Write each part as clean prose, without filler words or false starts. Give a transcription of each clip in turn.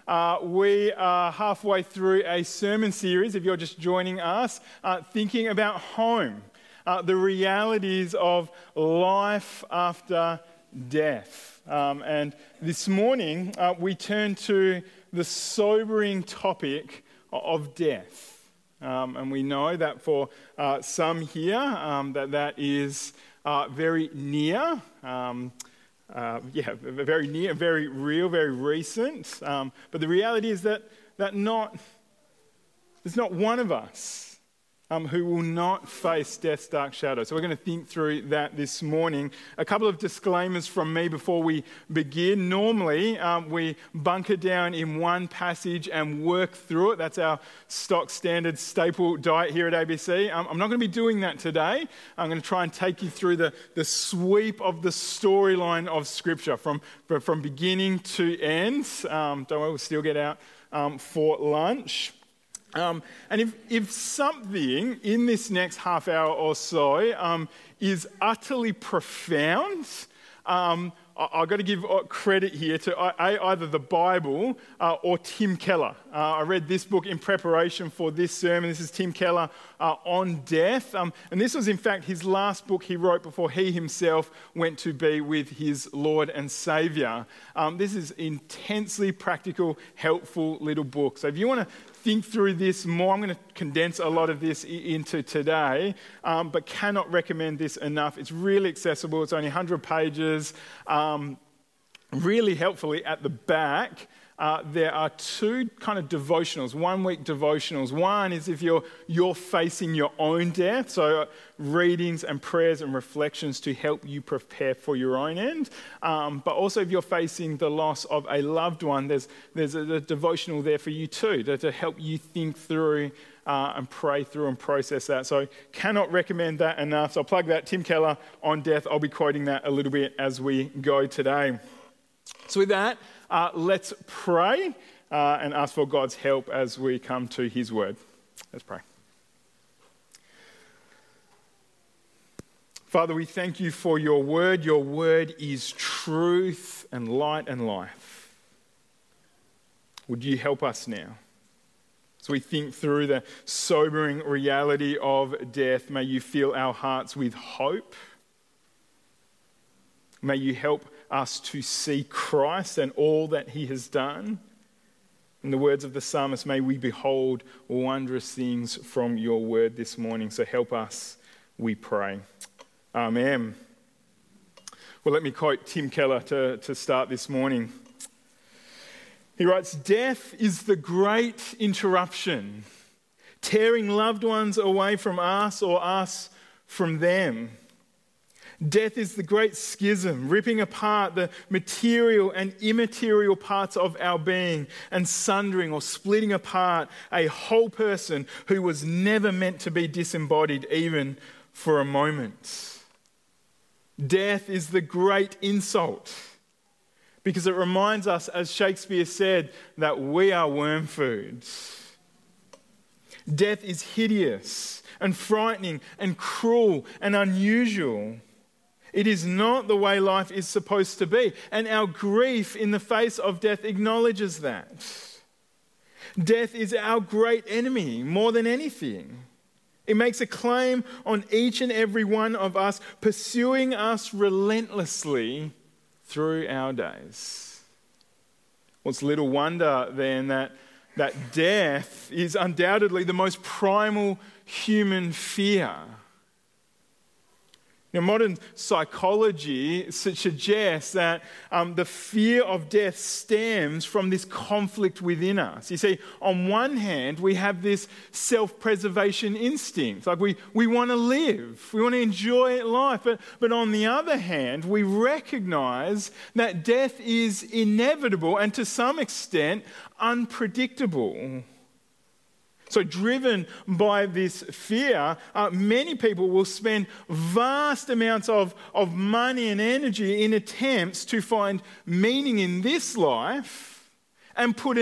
We are halfway through a sermon series, if you're just joining us, thinking about home, the realities of life after death. And this morning, we turn to the sobering topic of death. And we know that for some here, that is very near. Very near, very real, very recent. But the reality is that there's not one of us who will not face death's dark shadow. So we're going to think through that this morning. A couple of disclaimers from me before we begin. Normally, we bunker down in one passage and work through it. That's our stock standard staple diet here at ABC. I'm not going to be doing that today. I'm going to try and take you through the sweep of the storyline of Scripture from beginning to end. Don't worry, we'll still get out for lunch. And if something in this next half hour or so is utterly profound, I've got to give credit here to either the Bible or Tim Keller. I read this book in preparation for this sermon. This is Tim Keller on death. And this was, in fact, his last book he wrote before he himself went to be with his Lord and Saviour. This is intensely practical, helpful little book. So if you want to think through this more, I'm going to condense a lot of this into today, but cannot recommend this enough. It's really accessible. It's only 100 pages. Really helpfully at the back, there are two kind of devotionals, 1 week devotionals. One is if you're facing your own death, so readings and prayers and reflections to help you prepare for your own end. But also if you're facing the loss of a loved one, there's a devotional there for you too, to help you think through and pray through and process that. So cannot recommend that enough. So I'll plug that, Tim Keller on death. I'll be quoting that a little bit as we go today. So with that, let's pray and ask for God's help as we come to his word. Let's pray. Father, we thank you for your word. Your word is truth and light and life. Would you help us now? As we think through the sobering reality of death, may you fill our hearts with hope. May you help us to see Christ and all that he has done. In the words of the psalmist, may we behold wondrous things from your word this morning. So help us, we pray. Amen. Well, let me quote Tim Keller to start this morning. He writes, "Death is the great interruption, tearing loved ones away from us or us from them. Death is the great schism, ripping apart the material and immaterial parts of our being and sundering or splitting apart a whole person who was never meant to be disembodied even for a moment. Death is the great insult, because it reminds us, as Shakespeare said, that we are worm food. Death is hideous and frightening and cruel and unusual. It is not the way life is supposed to be, and our grief in the face of death acknowledges that. Death is our great enemy more than anything. It makes a claim on each and every one of us, pursuing us relentlessly through our days. Well, it's little wonder then that death is undoubtedly the most primal human fear. Now, modern psychology suggests that the fear of death stems from this conflict within us. You see, on one hand, we have this self-preservation instinct. Like we want to live, we want to enjoy life. But on the other hand, we recognize that death is inevitable and to some extent unpredictable. So driven by this fear, many people will spend vast amounts of money and energy in attempts to find meaning in this life and put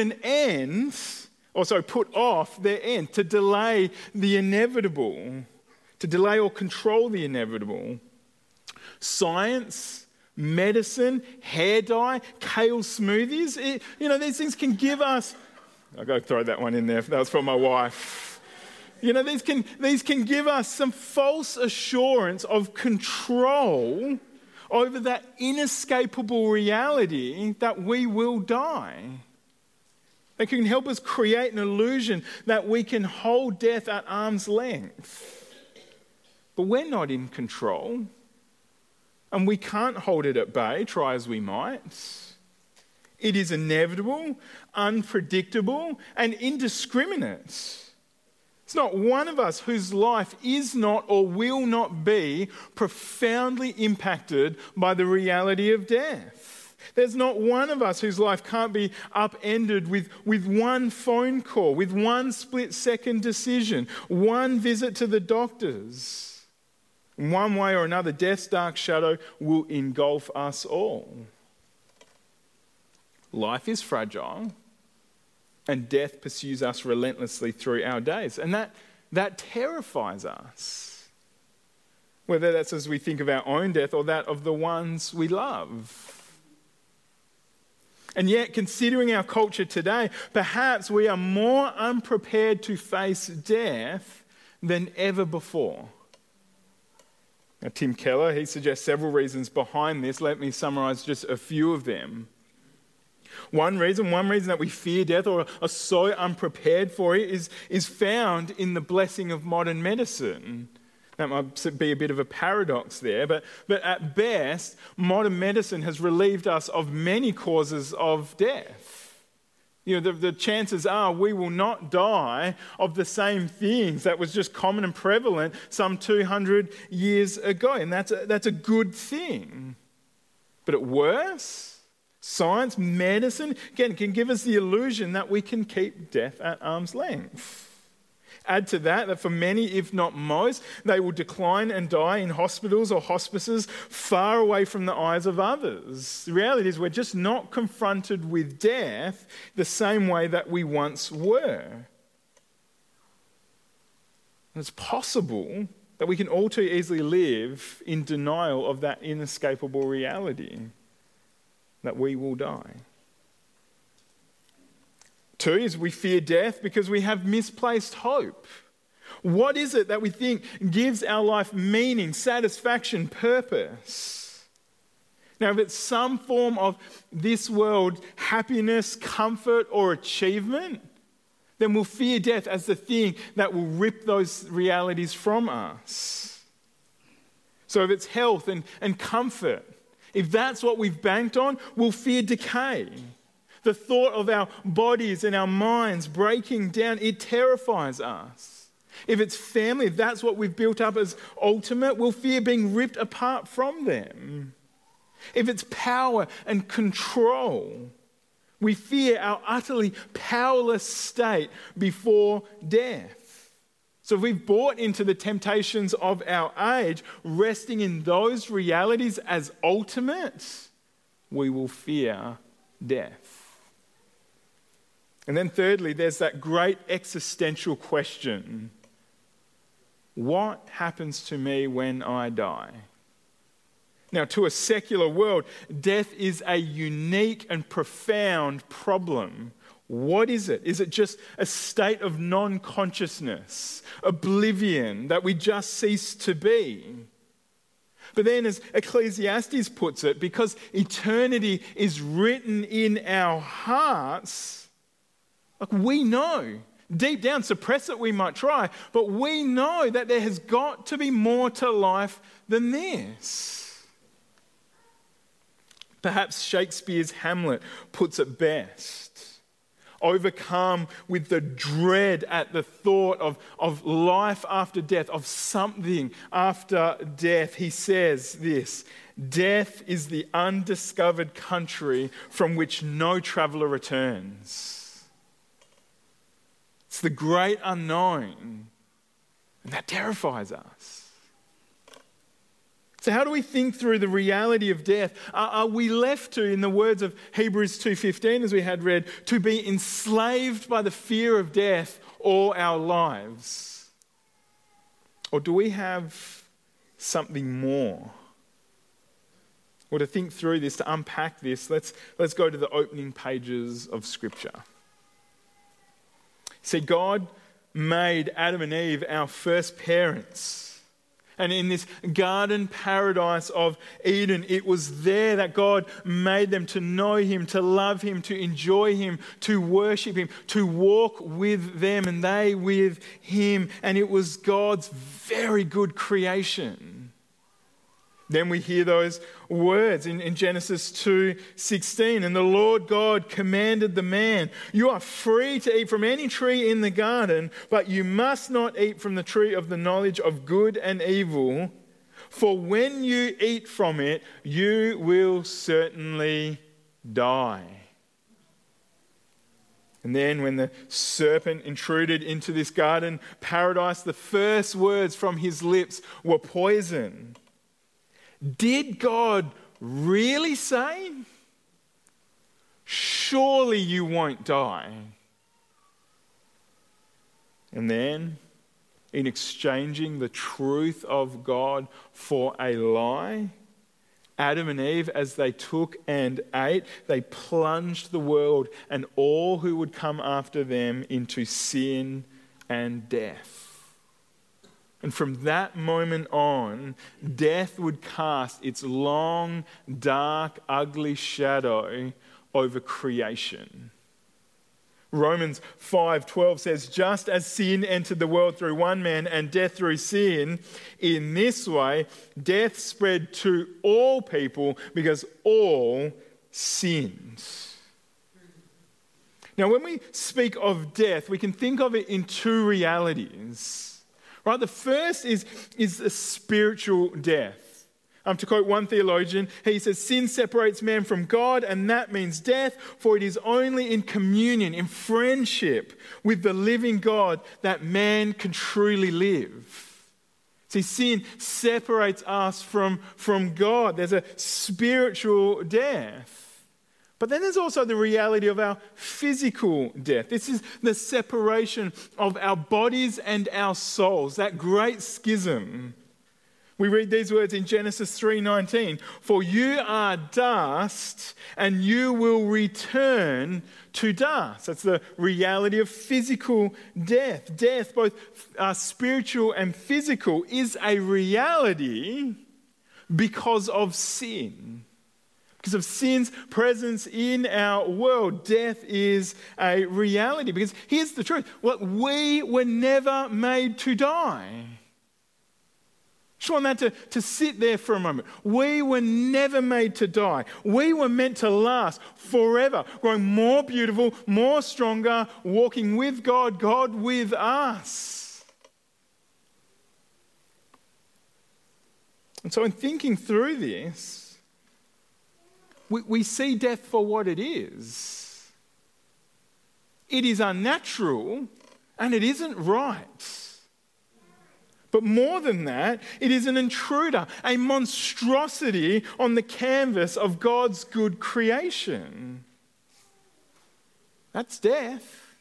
off their end, to delay the inevitable, to delay or control the inevitable. Science, medicine, hair dye, kale smoothies. These things can give us... I've got to throw that one in there. That was for my wife. These can give us some false assurance of control over that inescapable reality that we will die. They can help us create an illusion that we can hold death at arm's length. But we're not in control. And we can't hold it at bay, try as we might. It is inevitable, unpredictable, and indiscriminate. It's not one of us whose life is not or will not be profoundly impacted by the reality of death. There's not one of us whose life can't be upended with one phone call, with one split-second decision, one visit to the doctors. In one way or another, death's dark shadow will engulf us all. Life is fragile, and death pursues us relentlessly through our days. And that terrifies us, whether that's as we think of our own death or that of the ones we love. And yet, considering our culture today, perhaps we are more unprepared to face death than ever before. Now, Tim Keller, he suggests several reasons behind this. Let me summarize just a few of them. One reason that we fear death or are so unprepared for it is found in the blessing of modern medicine. That might be a bit of a paradox there, but at best, modern medicine has relieved us of many causes of death. The chances are we will not die of the same things that was just common and prevalent some 200 years ago, and that's a good thing. But at worst, science, medicine, again, can give us the illusion that we can keep death at arm's length. Add to that for many, if not most, they will decline and die in hospitals or hospices far away from the eyes of others. The reality is we're just not confronted with death the same way that we once were. And it's possible that we can all too easily live in denial of that inescapable reality, that we will die. Two is we fear death because we have misplaced hope. What is it that we think gives our life meaning, satisfaction, purpose? Now, if it's some form of this world happiness, comfort, or achievement, then we'll fear death as the thing that will rip those realities from us. So if it's health and comfort, if that's what we've banked on, we'll fear decay. The thought of our bodies and our minds breaking down, it terrifies us. If it's family, if that's what we've built up as ultimate, we'll fear being ripped apart from them. If it's power and control, we fear our utterly powerless state before death. So if we've bought into the temptations of our age, resting in those realities as ultimate, we will fear death. And then thirdly, there's that great existential question. What happens to me when I die? Now, to a secular world, death is a unique and profound problem. What is it? Is it just a state of non-consciousness, oblivion, that we just cease to be? But then, as Ecclesiastes puts it, because eternity is written in our hearts, we know, deep down, suppress it we might try, but we know that there has got to be more to life than this. Perhaps Shakespeare's Hamlet puts it best. Overcome with the dread at the thought of life after death, of something after death, he says this: death is the undiscovered country from which no traveller returns. It's the great unknown, and that terrifies us. So how do we think through the reality of death? Are we left to, in the words of Hebrews 2:15, as we had read, to be enslaved by the fear of death all our lives? Or do we have something more? Well, to think through this, to unpack this, let's go to the opening pages of Scripture. See, God made Adam and Eve our first parents. And in this garden paradise of Eden, it was there that God made them to know Him, to love Him, to enjoy Him, to worship Him, to walk with them and they with Him. And it was God's very good creation. Then we hear those words in Genesis 2:16. And the Lord God commanded the man, "You are free to eat from any tree in the garden, but you must not eat from the tree of the knowledge of good and evil. For when you eat from it, you will certainly die." And then when the serpent intruded into this garden paradise, the first words from his lips were poison. Did God really say, "Surely you won't die"? And then, in exchanging the truth of God for a lie, Adam and Eve, as they took and ate, they plunged the world and all who would come after them into sin and death. And from that moment on, death would cast its long, dark, ugly shadow over creation. Romans 5:12 says, "Just as sin entered the world through one man and death through sin, in this way death spread to all people because all sinned." Now, when we speak of death, we can think of it in two realities. Right, the first is a spiritual death. To quote one theologian, he says, "Sin separates man from God, and that means death, for it is only in communion, in friendship with the living God that man can truly live." See, sin separates us from God. There's a spiritual death. But then there's also the reality of our physical death. This is the separation of our bodies and our souls, that great schism. We read these words in Genesis 3:19, "For you are dust, and you will return to dust." That's the reality of physical death. Death, both spiritual and physical, is a reality because of sin. Because of sin's presence in our world, death is a reality. Because here's the truth. We were never made to die. Just want that to sit there for a moment. We were never made to die. We were meant to last forever, growing more beautiful, more stronger, walking with God, God with us. And so in thinking through this, we see death for what it is. It is unnatural and it isn't right. But more than that, it is an intruder, a monstrosity on the canvas of God's good creation. That's death.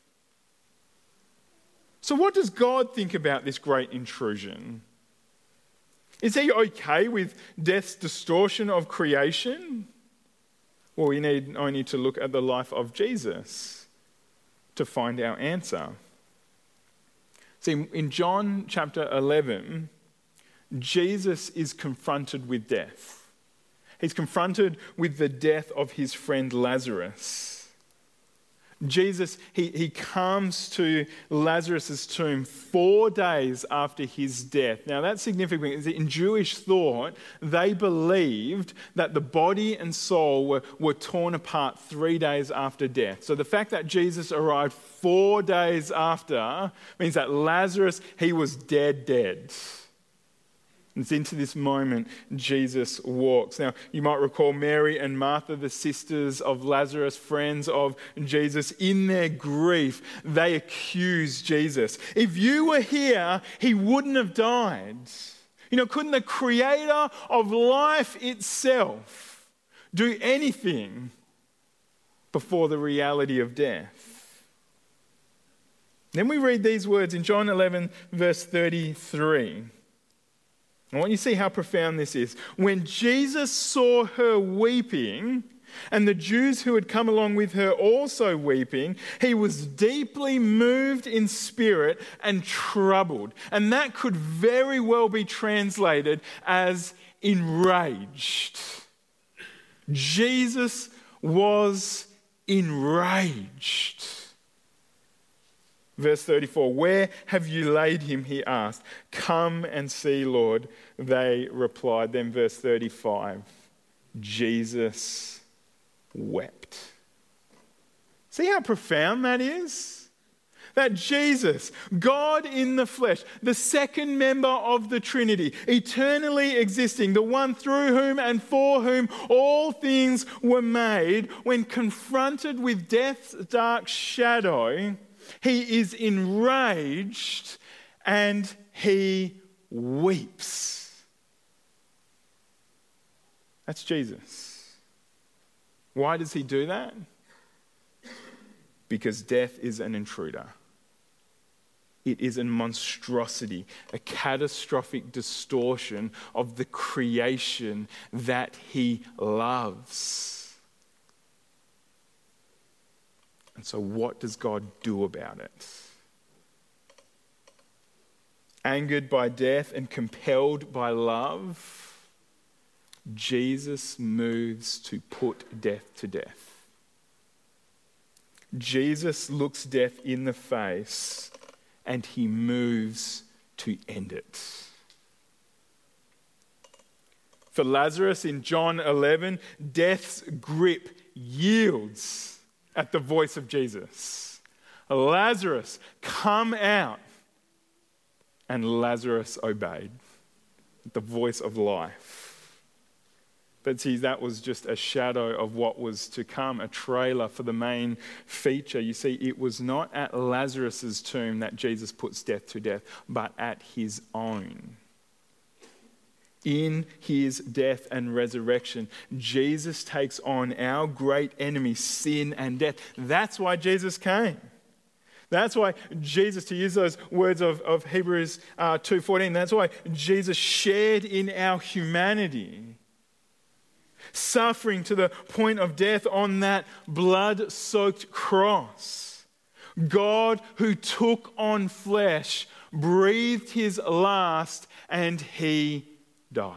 So what does God think about this great intrusion? Is he okay with death's distortion of creation? Well, we need only to look at the life of Jesus to find our answer. See, in John chapter 11, Jesus is confronted with death. He's confronted with the death of his friend Lazarus. Jesus, he comes to Lazarus' tomb 4 days after his death. Now that's significant. In Jewish thought, they believed that the body and soul were torn apart 3 days after death. So the fact that Jesus arrived 4 days after means that Lazarus, he was dead. It's into this moment Jesus walks. Now, you might recall Mary and Martha, the sisters of Lazarus, friends of Jesus. In their grief, they accuse Jesus. If you were here, he wouldn't have died. Couldn't the creator of life itself do anything before the reality of death? Then we read these words in John 11, verse 33. I want you to see how profound this is. When Jesus saw her weeping, and the Jews who had come along with her also weeping, he was deeply moved in spirit and troubled. And that could very well be translated as enraged. Jesus was enraged. Verse 34, "Where have you laid him?" he asked. "Come and see, Lord," they replied. Then verse 35, Jesus wept. See how profound that is? That Jesus, God in the flesh, the second member of the Trinity, eternally existing, the one through whom and for whom all things were made, when confronted with death's dark shadow, he is enraged and he weeps. That's Jesus. Why does he do that? Because death is an intruder. It is a monstrosity, a catastrophic distortion of the creation that he loves. And so what does God do about it? Angered by death and compelled by love, Jesus moves to put death to death. Jesus looks death in the face and he moves to end it. For Lazarus in John 11, death's grip yields at the voice of Jesus. Lazarus, come out. And Lazarus obeyed the voice of life. But see, that was just a shadow of what was to come, a trailer for the main feature. You see, it was not at Lazarus's tomb that Jesus puts death to death, but at his own. In his death and resurrection, Jesus takes on our great enemy, sin and death. That's why Jesus came. That's why Jesus, to use those words of Hebrews 2:14, that's why Jesus shared in our humanity, suffering to the point of death on that blood-soaked cross. God, who took on flesh, breathed his last, and he died.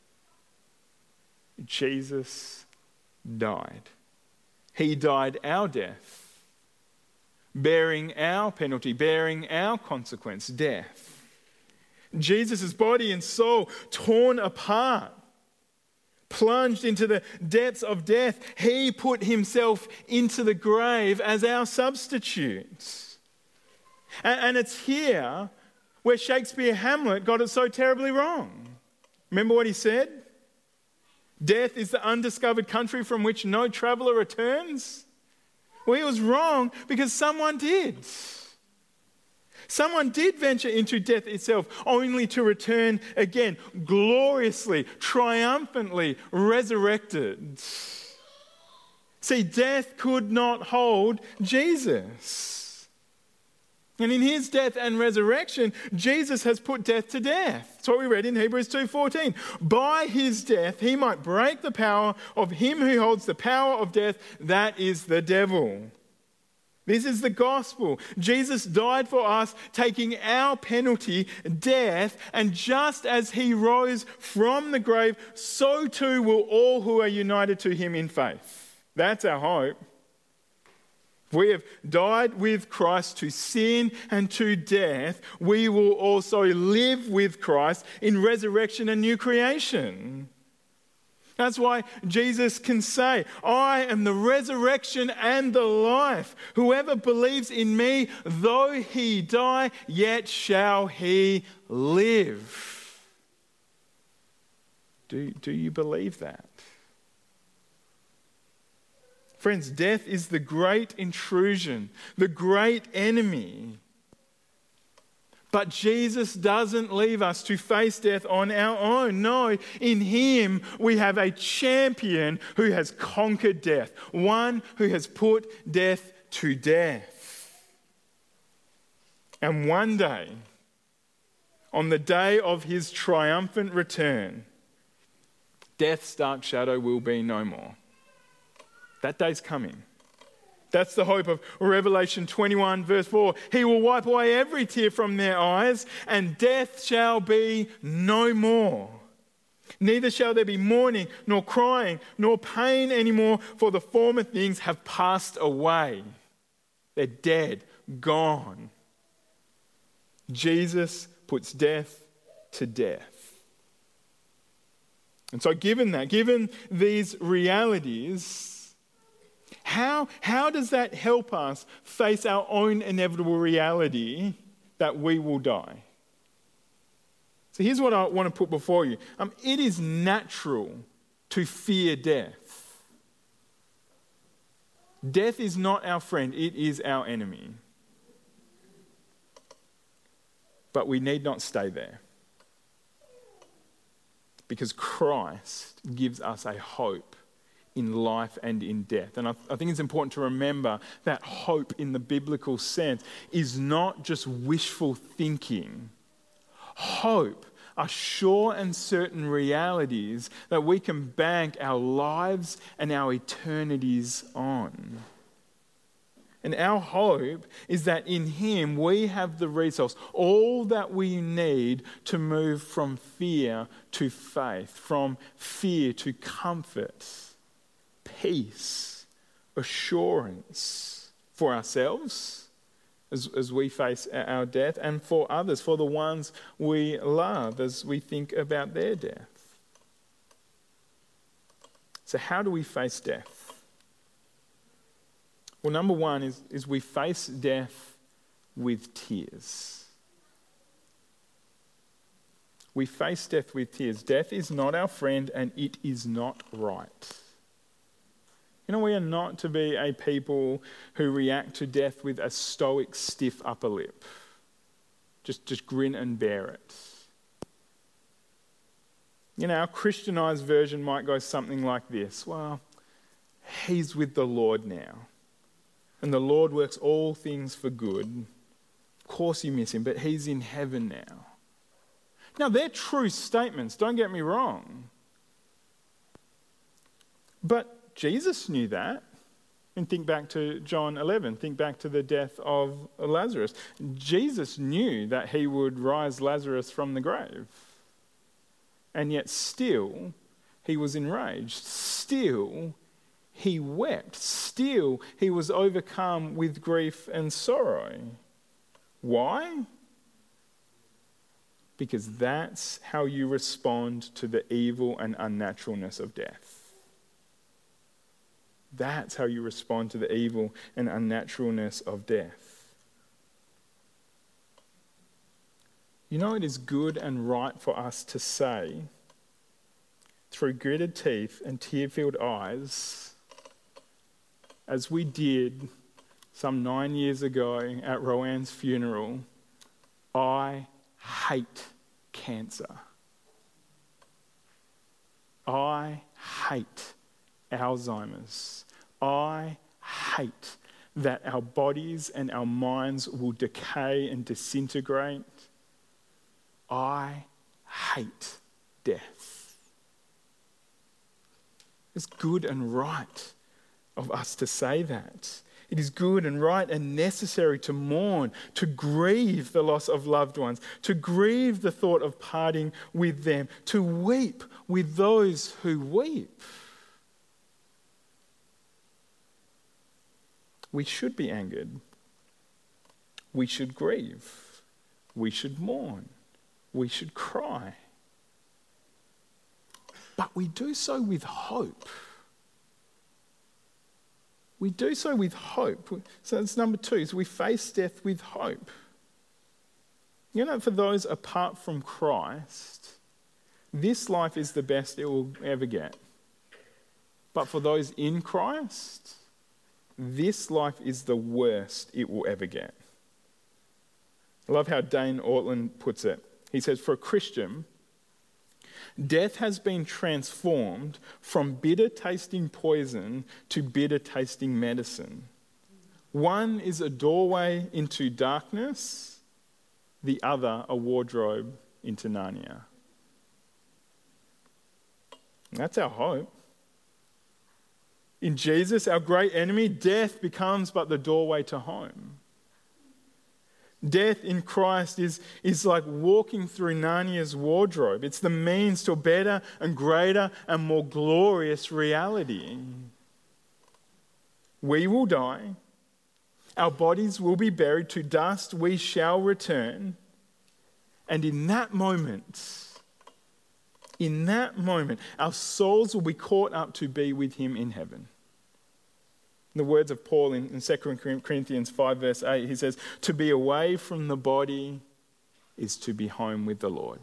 Jesus died. He died our death, bearing our penalty, bearing our consequence, death. Jesus' body and soul torn apart, plunged into the depths of death. He put himself into the grave as our substitute. And it's here where Shakespeare Hamlet got it so terribly wrong. Remember what he said? Death is the undiscovered country from which no traveller returns. Well, he was wrong because someone did. Someone did venture into death itself, only to return again, gloriously, triumphantly resurrected. See, death could not hold Jesus. And in his death and resurrection, Jesus has put death to death. That's what we read in Hebrews 2:14. By his death, he might break the power of him who holds the power of death, that is the devil. This is the gospel. Jesus died for us, taking our penalty, death, and just as he rose from the grave, so too will all who are united to him in faith. That's our hope. We have died with Christ to sin and to death. We will also live with Christ in resurrection and new creation. That's why Jesus can say, I am the resurrection and the life. Whoever believes in me, though he die, yet shall he live. Do you believe that? Friends, death is the great intrusion, the great enemy. But Jesus doesn't leave us to face death on our own. No, in him we have a champion who has conquered death, one who has put death to death. And one day, on the day of his triumphant return, death's dark shadow will be no more. That day's coming. That's the hope of Revelation 21 verse 4. He will wipe away every tear from their eyes, and death shall be no more. Neither shall there be mourning, nor crying, nor pain anymore, for the former things have passed away. They're dead, gone. Jesus puts death to death. And so given these realities, how does that help us face our own inevitable reality that we will die? So here's what I want to put before you. It is natural to fear death. Death is not our friend, it is our enemy. But we need not stay there. Because Christ gives us a hope in life and in death. And I think it's important to remember that hope in the biblical sense is not just wishful thinking. Hope are sure and certain realities that we can bank our lives and our eternities on. And our hope is that in him we have the resource, all that we need to move from fear to faith, from fear to comfort, peace, assurance for ourselves as we face our death, and for others, for the ones we love as we think about their death. So how do we face death? Well, number one is we face death with tears. We face death with tears. Death is not our friend, and it is not right. You know, we are not to be a people who react to death with a stoic, stiff upper lip. Just grin and bear it. You know, our Christianized version might go something like this. Well, he's with the Lord now. And the Lord works all things for good. Of course you miss him, but he's in heaven now. Now, they're true statements, don't get me wrong. But Jesus knew that. And think back to John 11. Think back to the death of Lazarus. Jesus knew that he would rise Lazarus from the grave. And yet still, he was enraged. Still, he wept. Still, he was overcome with grief and sorrow. Why? Because that's how you respond to the evil and unnaturalness of death. That's how you respond to the evil and unnaturalness of death. You know, it is good and right for us to say, through gritted teeth and tear-filled eyes, as we did some 9 years ago at Roanne's funeral, I hate cancer. I hate Alzheimer's. I hate that our bodies and our minds will decay and disintegrate. I hate death. It's good and right of us to say that. It is good and right and necessary to mourn, to grieve the loss of loved ones, to grieve the thought of parting with them, to weep with those who weep. We should be angered. We should grieve. We should mourn. We should cry. But we do so with hope. We do so with hope. So that's number two. So we face death with hope. You know, for those apart from Christ, this life is the best it will ever get. But for those in Christ, this life is the worst it will ever get. I love how Dane Ortland puts it. He says, for a Christian, death has been transformed from bitter-tasting poison to bitter-tasting medicine. One is a doorway into darkness, the other a wardrobe into Narnia. And that's our hope. In Jesus, our great enemy, death becomes but the doorway to home. Death in Christ is like walking through Narnia's wardrobe. It's the means to a better and greater and more glorious reality. We will die. Our bodies will be buried. To dust we shall return. And in that moment, our souls will be caught up to be with him in heaven. In the words of Paul in 2 Corinthians 5 verse 8, he says, to be away from the body is to be home with the Lord.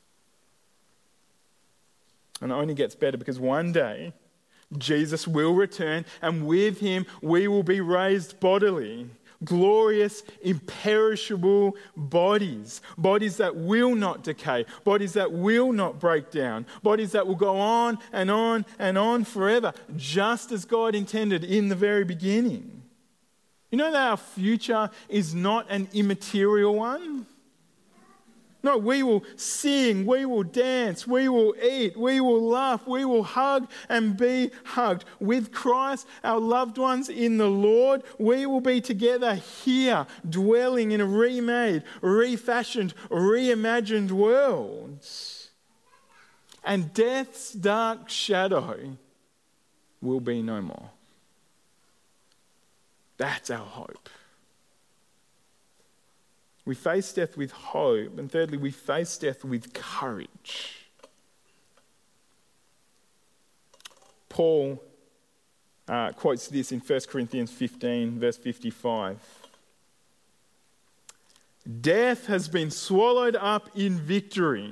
And it only gets better because one day Jesus will return, and with him we will be raised bodily. Glorious, imperishable bodies. Bodies that will not decay. Bodies that will not break down. Bodies that will go on and on and on forever, just as God intended in the very beginning. You know that our future is not an immaterial one? No, we will sing, we will dance, we will eat, we will laugh, we will hug and be hugged. With Christ, our loved ones in the Lord, we will be together here, dwelling in a remade, refashioned, reimagined world. And death's dark shadow will be no more. That's our hope. We face death with hope. And thirdly, we face death with courage. Paul quotes this in 1 Corinthians 15, verse 55. Death has been swallowed up in victory.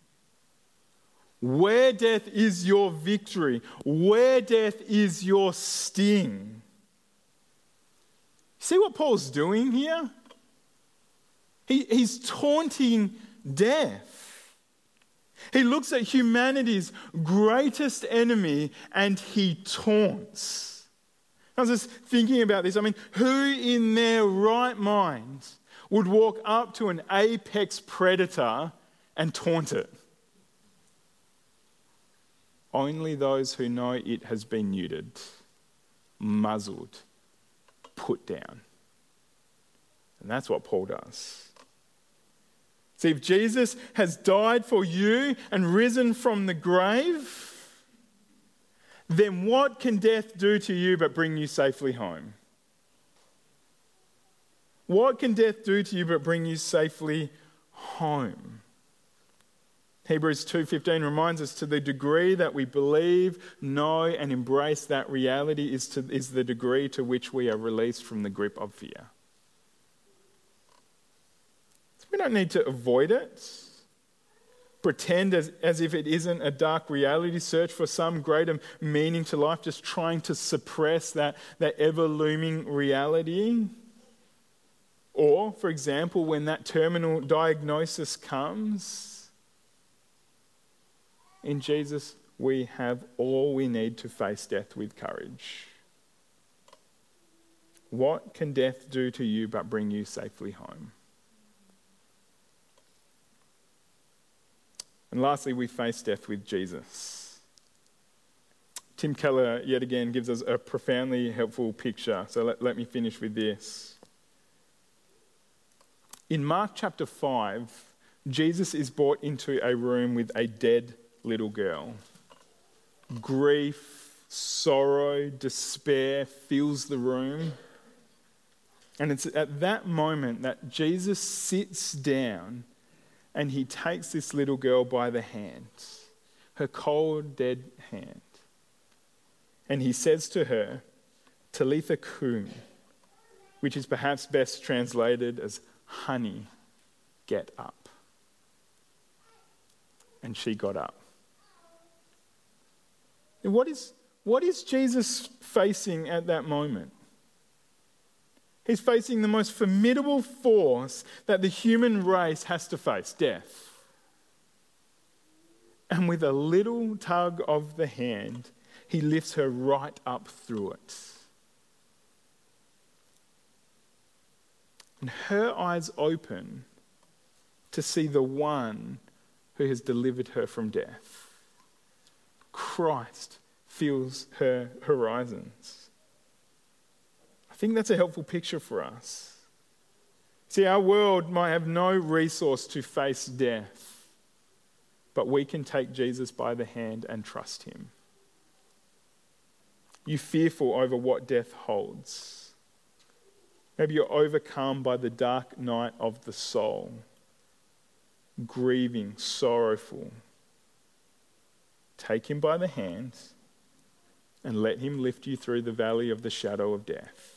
Where death is your victory? Where death is your sting? See what Paul's doing here? He's taunting death. He looks at humanity's greatest enemy and he taunts. I was just thinking about this. I mean, who in their right mind would walk up to an apex predator and taunt it? Only those who know it has been neutered, muzzled, put down. And that's what Paul does. See, if Jesus has died for you and risen from the grave, then what can death do to you but bring you safely home? What can death do to you but bring you safely home? Hebrews 2:15 reminds us, to the degree that we believe, know and embrace that reality is the degree to which we are released from the grip of fear. We don't need to avoid it, pretend as if it isn't a dark reality, search for some greater meaning to life, just trying to suppress that ever-looming reality. Or, for example, when that terminal diagnosis comes, in Jesus we have all we need to face death with courage. What can death do to you but bring you safely home? And lastly, we face death with Jesus. Tim Keller, yet again, gives us a profoundly helpful picture. So let me finish with this. In Mark chapter 5, Jesus is brought into a room with a dead little girl. Grief, sorrow, despair fills the room. And it's at that moment that Jesus sits down and he takes this little girl by the hand, her cold, dead hand. And he says to her, Talitha kum, which is perhaps best translated as, honey, get up. And she got up. And what is Jesus facing at that moment? He's facing the most formidable force that the human race has to face, death. And with a little tug of the hand, he lifts her right up through it. And her eyes open to see the one who has delivered her from death. Christ fills her horizons. I think that's a helpful picture for us. See, our world might have no resource to face death, but we can take Jesus by the hand and trust him. You fearful over what death holds. Maybe you're overcome by the dark night of the soul, grieving, sorrowful. Take him by the hand and let him lift you through the valley of the shadow of death.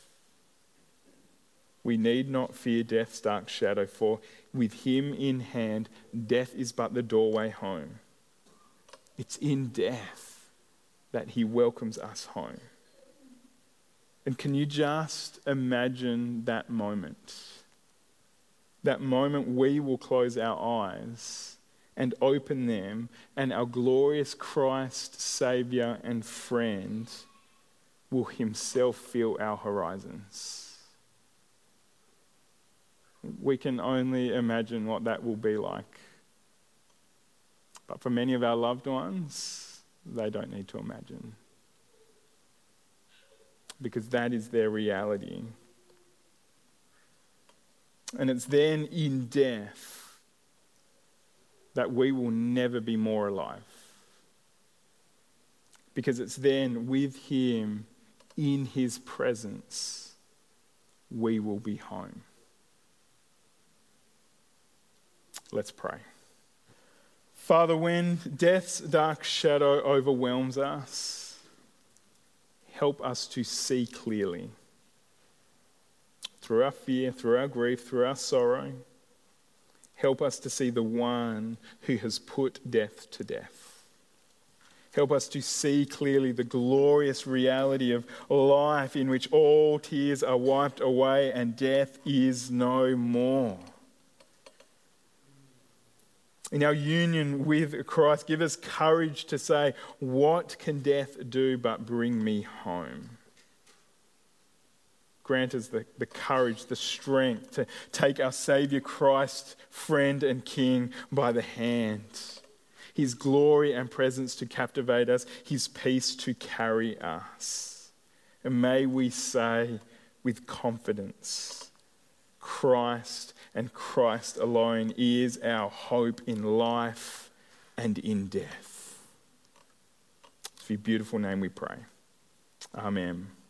We need not fear death's dark shadow, for with him in hand, death is but the doorway home. It's in death that he welcomes us home. And can you just imagine that moment? That moment we will close our eyes and open them, and our glorious Christ, Saviour and friend, will himself fill our horizons. We can only imagine what that will be like. But for many of our loved ones, they don't need to imagine. Because that is their reality. And it's then in death that we will never be more alive. Because it's then with him, in his presence, we will be home. Let's pray. Father, when death's dark shadow overwhelms us, help us to see clearly. Through our fear, through our grief, through our sorrow, help us to see the one who has put death to death. Help us to see clearly the glorious reality of life in which all tears are wiped away and death is no more. In our union with Christ, give us courage to say, what can death do but bring me home? Grant us the courage, the strength to take our Saviour Christ, friend and King, by the hand. His glory and presence to captivate us, his peace to carry us. And may we say with confidence, Christ and Christ alone is our hope in life and in death. It's for your beautiful name we pray. Amen.